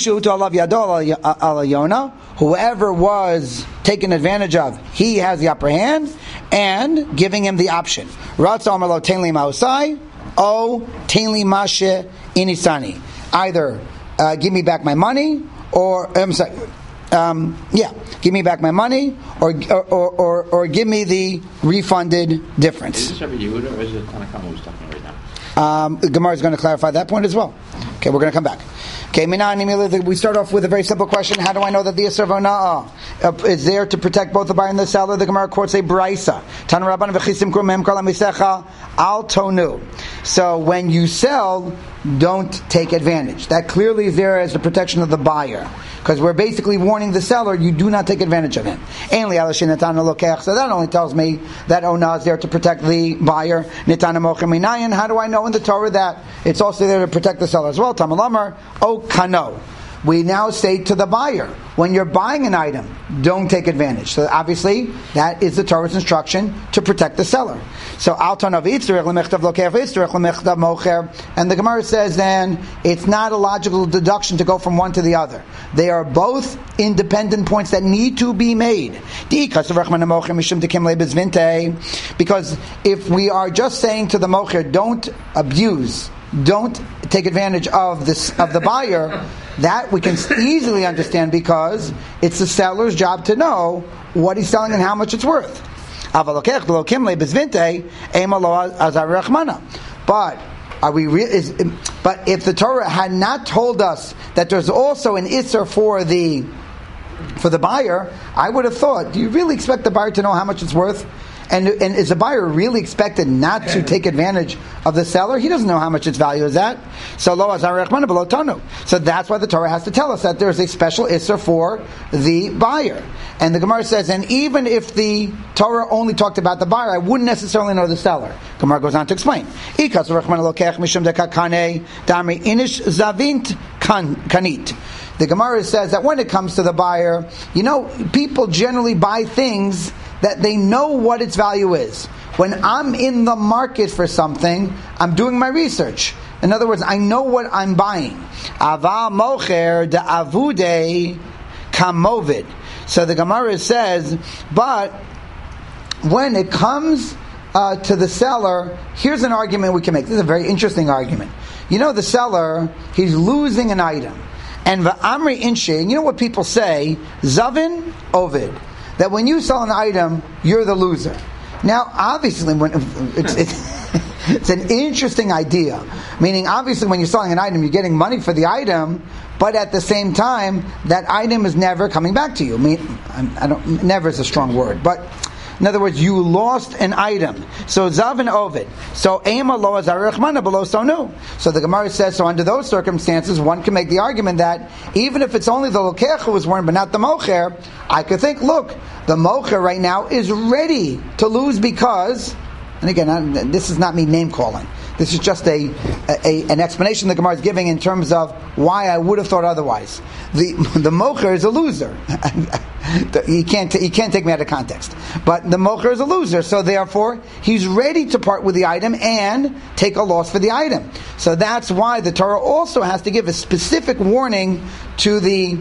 Whoever was taken advantage of, he has the upper hand, and giving him the option. O Tainli Mashe Inisani. Either give me back my money, or I'm sorry, give me back my money, or give me the refunded difference. Is this Rabbi Yehuda or is it Tanakama who's talking right now? The Gemara is going to clarify that point as well. Okay, we're going to come back. Okay, we start off with a very simple question. How do I know that the Yisr of Ona'ah is there to protect both the buyer and the seller? The Gemara quotes a Braisa. Tan Rabban v'chisim krumem kol hamisecha al tonu. So when you sell, don't take advantage. That clearly is there as the protection of the buyer. Because we're basically warning the seller, you do not take advantage of him. So that only tells me that Ona'ah is there to protect the buyer. How do I know in the Torah that it's also there to protect the seller as well? Tamalamar, O Kano. We now say to the buyer, when you're buying an item, don't take advantage. So obviously, that is the Torah's instruction to protect the seller. So and the Gemara says then, it's not a logical deduction to go from one to the other. They are both independent points that need to be made. Because if we are just saying to the mocher, don't abuse, don't take advantage of the buyer, that we can easily understand because it's the seller's job to know what he's selling and how much it's worth. But are we but if the Torah had not told us that there's also an Isser for the buyer, I would have thought, do you really expect the buyer to know how much it's worth? And is the buyer really expected not to take advantage of the seller? He doesn't know how much its value is at. So that's why the Torah has to tell us that there's a special Isser for the buyer. And the Gemara says, and even if the Torah only talked about the buyer, I wouldn't necessarily know the seller. Gemara goes on to explain. The Gemara says that when it comes to the buyer, people generally buy things that they know what its value is. When I'm in the market for something, I'm doing my research. In other words, I know what I'm buying. Aval mocher de avude kamovid. So the Gemara says, but when it comes to the seller, here's an argument we can make. This is a very interesting argument. The seller, he's losing an item. And v'amri inshe, you know what people say? Zavin ovid. That when you sell an item, you're the loser. Now, obviously, it's an interesting idea. Meaning, obviously, when you're selling an item, you're getting money for the item, but at the same time, that item is never coming back to you. Never is a strong word, but in other words, you lost an item. So Zav and Ovid. So Ema lo azarechmana below sonu. So the Gemara says, so under those circumstances, one can make the argument that even if it's only the lokech who was warned, but not the mocher, I could think, look, the mocher right now is ready to lose because, and again, this is not me name calling. This is just an explanation the Gemara is giving in terms of why I would have thought otherwise. The mocher is a loser. You can't take me out of context. But the mocher is a loser, so therefore he's ready to part with the item and take a loss for the item. So that's why the Torah also has to give a specific warning to the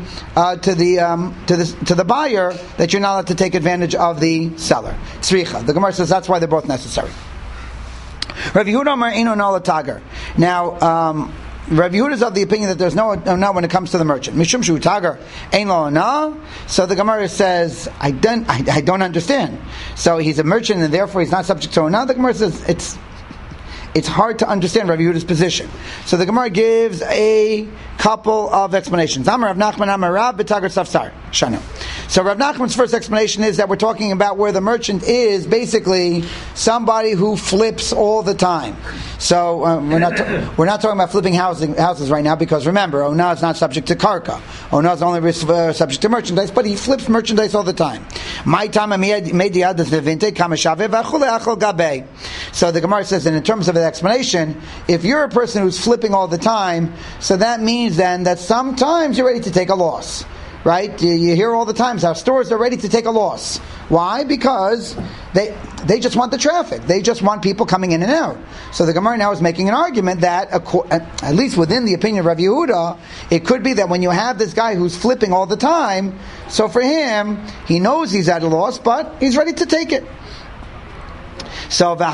buyer that you're not allowed to take advantage of the seller. Tzricha. The Gemara says that's why they're both necessary. Rav Yehuda Amar Eino Nala Tagar. Now, Rav Yehuda is of the opinion that there's no when it comes to the merchant. Mishum Shu Tagar Ein Lo Ona. So the Gemara says, I don't understand. So he's a merchant and therefore he's not subject to Ona. The Gemara says it's hard to understand Rav Yehuda's position. So the Gemara gives a couple of explanations. Amar Rav Nachman Amar Rav B'Tagar Safsar Shanu. So Rav Nachman's first explanation is that we're talking about where the merchant is basically somebody who flips all the time. So we're not talking about flipping houses right now because remember, Onah is not subject to karka. Onah is only subject to merchandise, but he flips merchandise all the time. So the Gemara says, and in terms of the explanation, if you're a person who's flipping all the time, so that means then that sometimes you're ready to take a loss. Right? You hear all the times how stores are ready to take a loss. Why? Because they just want the traffic. They just want people coming in and out. So the Gemara now is making an argument that, at least within the opinion of Rav Yehuda, it could be that when you have this guy who's flipping all the time, so for him, he knows he's at a loss, but he's ready to take it. So the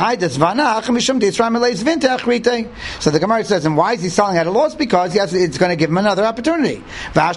Gemara says, and why is he selling at a loss? Because it's going to give him another opportunity. So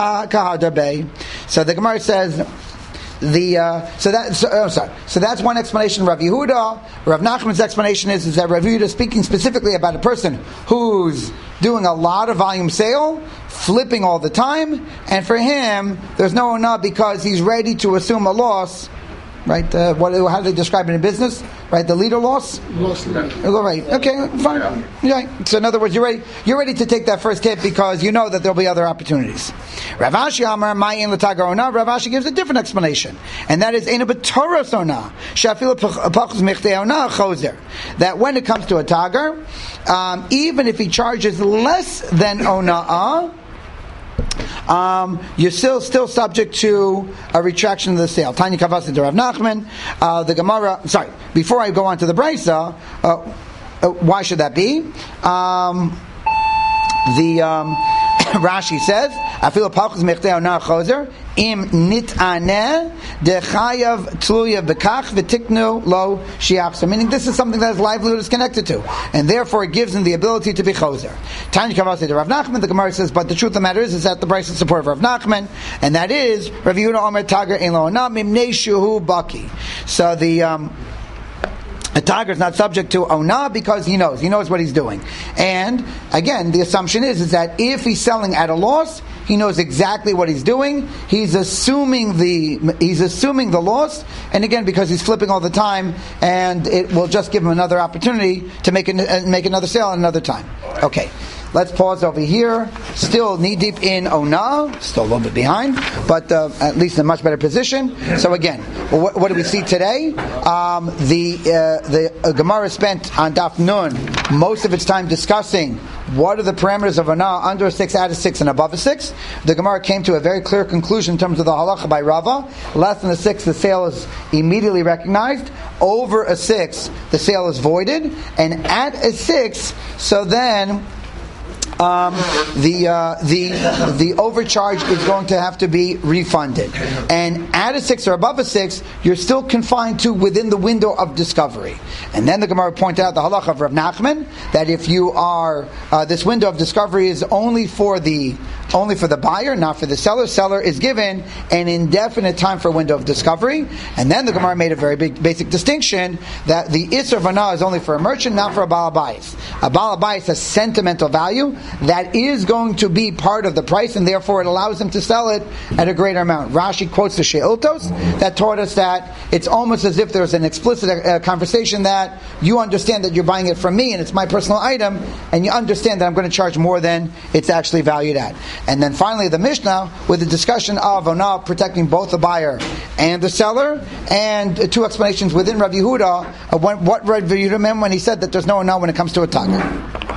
the Gemara says, so that's one explanation. Rav Yehuda, Rav Nachman's explanation is that Rav Yehuda is speaking specifically about a person who's doing a lot of volume sale, flipping all the time, and for him there's no onah because he's ready to assume a loss. Right? How do they describe it in business? Right? The leader loss? Right. Okay, fine. Right. So in other words, you're ready to take that first hit because you know that there'll be other opportunities. Rav Ashi Amar Mayin L'Tagar Ona. Rav Ashi gives a different explanation, and that is Eina B'Toros Ona Shafil Pachus Michtei Ona Choser. That when it comes to a tagar, even if he charges less than Ona'ah, you're still subject to a retraction of the sale. Tanya Kavasa to Rav Nachman. The Gemara. Sorry. Before I go on to the Brisa, why should that be? Rashi says, "Afil pachus mechtei ona chozer im nit'aneh dechayav tluya bekach v'tiknu lo shiachsa." Meaning, this is something that his livelihood is connected to, and therefore it gives him the ability to be chozer. Tanya Kavasi to Rav Nachman. The Gemara says, but the truth of the matter is that the price is support of Rav Nachman, and that is Rav Yehuda Omer Tagar ein lo ona mimnei shuhu baki. So a tiger is not subject to onah because he knows what he's doing. And again, the assumption is that if he's selling at a loss, he knows exactly what he's doing. He's assuming the loss, and again, because he's flipping all the time, and it will just give him another opportunity to make another sale at another time. Okay. Let's pause over here. Still knee deep in Onah, still a little bit behind, but at least in a much better position. So again, what do we see today? The Gemara spent on Daf Nun most of its time discussing what are the parameters of Onah under a 6, at a 6, and above a 6. The Gemara came to a very clear conclusion in terms of the halacha by Rava. Less than a 6, the sale is immediately recognized. Over a 6, the sale is voided, and at a 6, so then the overcharge is going to have to be refunded. And at a 6 or above a 6, you're still confined to within the window of discovery. And then the Gemara pointed out the halacha of Rav Nachman that if you are this window of discovery is only for the buyer, not for the seller. Seller is given an indefinite time for window of discovery. And then the Gemara made a very basic distinction that the Isser of Onah is only for a merchant, not for a Baal Bayis. A Baal Bayis has sentimental value that is going to be part of the price, and therefore it allows them to sell it at a greater amount. Rashi quotes the She'iltos that taught us that it's almost as if there's an explicit conversation that you understand that you're buying it from me and it's my personal item, and you understand that I'm going to charge more than it's actually valued at. And then finally the Mishnah with the discussion of Onah protecting both the buyer and the seller, and two explanations within Rav Yehuda of what Rav Yehuda meant when he said that there's no Onah when it comes to a tagar.